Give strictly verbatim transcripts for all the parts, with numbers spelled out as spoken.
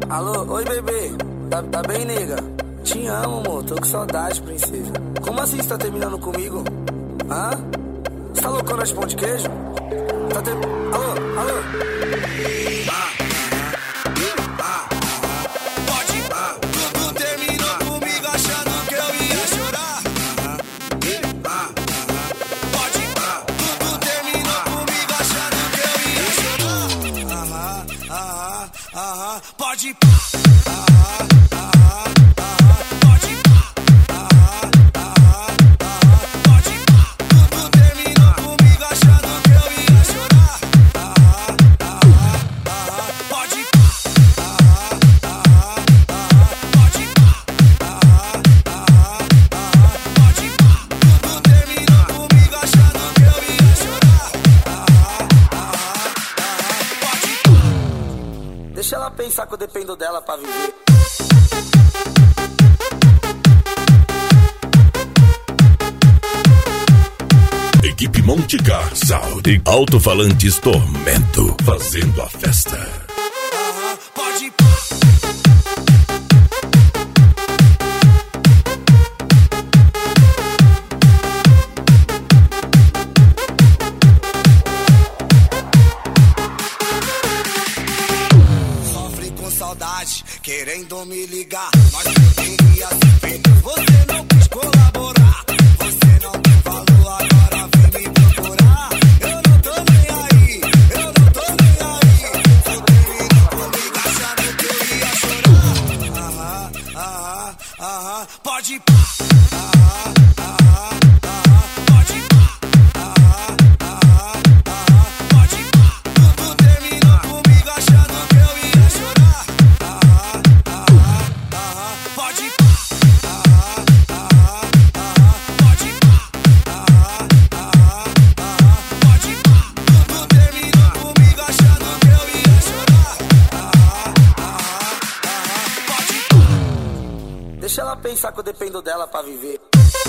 Alô, oi bebê, tá, tá bem, nega? Te amo, amor, tô com saudade, princesa. Como assim você tá terminando comigo? Hã? Você tá loucona de pão de queijo? Tá ter... Alô, alô? Ah, ah, ah, pode, ah, tudo terminou comigo achando que eu ia chorar. Ah, pode, ah, tudo terminou comigo achando que eu ia chorar. Ah, ah, ah, ah, pode, ah, ah, deixa ela pensar que eu dependo dela pra viver. Equipe Monte Casal e Alto-Falantes Tormento, fazendo a festa. Uh-huh, pode. Sofre com saudade, querendo me ligar, mas eu queria ser feito, você não quis colaborar. Você não tem valor, agora vem me procurar. Eu não tô nem aí, eu não tô nem aí. Você terminou comigo achando que eu ia chorar. Aham, aham, aham, pode pá. Aham, aham, aham, pode pá. Aham, aham, aham, pode pá. Tudo terminou comigo achando que eu ia chorar. Aham, aham, aham, pode pá. Aham, aham, aham, pode pá. Aham, aham, aham, pode pá. Tudo terminou comigo achando que eu ia chorar. Aham, aham, aham, pode pá. Deixa ela pensar que eu dependo dela pra viver.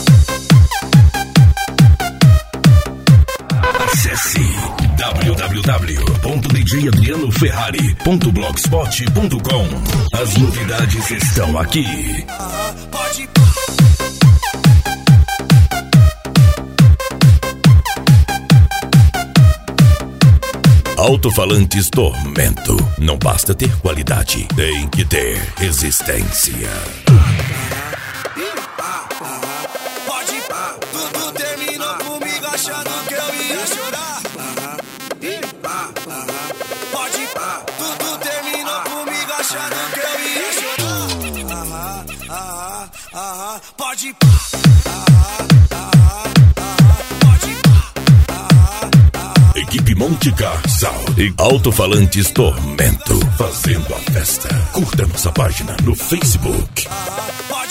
Acesse w w w ponto d j adriano ferrari ponto blogspot ponto com. As novidades estão aqui. Aham, pode. Alto-Falantes Tormento. Não basta ter qualidade, tem que ter resistência. Pode, tudo terminou comigo achando que eu ia chorar. Pode, tudo terminou comigo achando que eu ia chorar. Aham, aham, aham, pode, aham, aham, aham, pode, aham, aham. Equipe Monte Casal e Alto-Falantes Tormento, fazendo a festa. Curta nossa página no Facebook. Aham, pode.